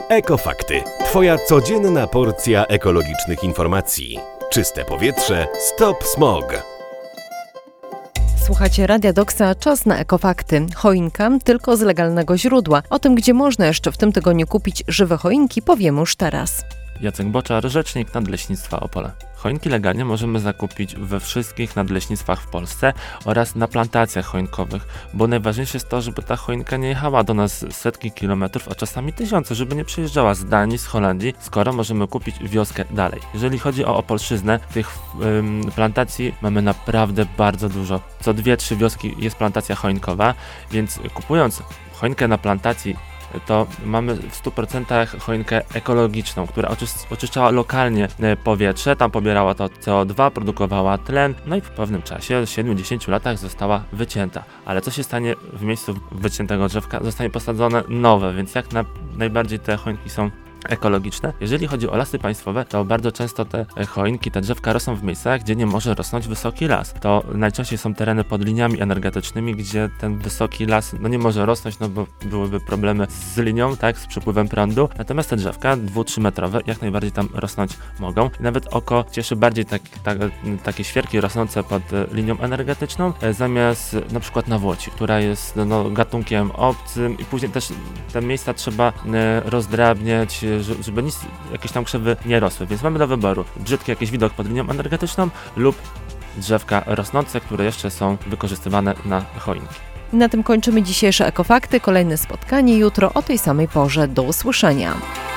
Ekofakty. Twoja codzienna porcja ekologicznych informacji. Czyste powietrze, stop smog. Słuchacie Radia Doksa, czas na ekofakty. Choinka tylko z legalnego źródła. O tym, gdzie można jeszcze w tym tygodniu kupić żywe choinki, powiemy już teraz. Jacek Boczar, rzecznik Nadleśnictwa Opole. Choinki legalnie możemy zakupić we wszystkich nadleśnictwach w Polsce oraz na plantacjach choinkowych, bo najważniejsze jest to, żeby ta choinka nie jechała do nas setki kilometrów, a czasami tysiące, żeby nie przyjeżdżała z Danii, z Holandii, skoro możemy kupić wioskę dalej. Jeżeli chodzi o Opolszczyznę, tych plantacji mamy naprawdę bardzo dużo. Co 2-3 wioski jest plantacja choinkowa, więc kupując choinkę na plantacji, to mamy w 100% choinkę ekologiczną, która oczyszczała lokalnie powietrze, tam pobierała to CO2, produkowała tlen, no i w pewnym czasie, 7-10 latach została wycięta. Ale co się stanie w miejscu wyciętego drzewka? Zostanie posadzone nowe, więc jak najbardziej te choinki są ekologiczne. Jeżeli chodzi o lasy państwowe, to bardzo często te choinki, te drzewka rosną w miejscach, gdzie nie może rosnąć wysoki las. To najczęściej są tereny pod liniami energetycznymi, gdzie ten wysoki las nie może rosnąć, bo byłyby problemy z linią, tak, z przepływem prądu. Natomiast te drzewka 2-3 metrowe jak najbardziej tam rosnąć mogą. I nawet oko cieszy bardziej takie świerki rosnące pod linią energetyczną, zamiast na przykład nawłoci, która jest gatunkiem obcym i później też te miejsca trzeba rozdrabniać, żeby nic, jakieś tam krzewy nie rosły, więc mamy do wyboru brzydki jakiś widok pod linią energetyczną lub drzewka rosnące, które jeszcze są wykorzystywane na choinki. Na tym kończymy dzisiejsze ekofakty. Kolejne spotkanie jutro o tej samej porze. Do usłyszenia.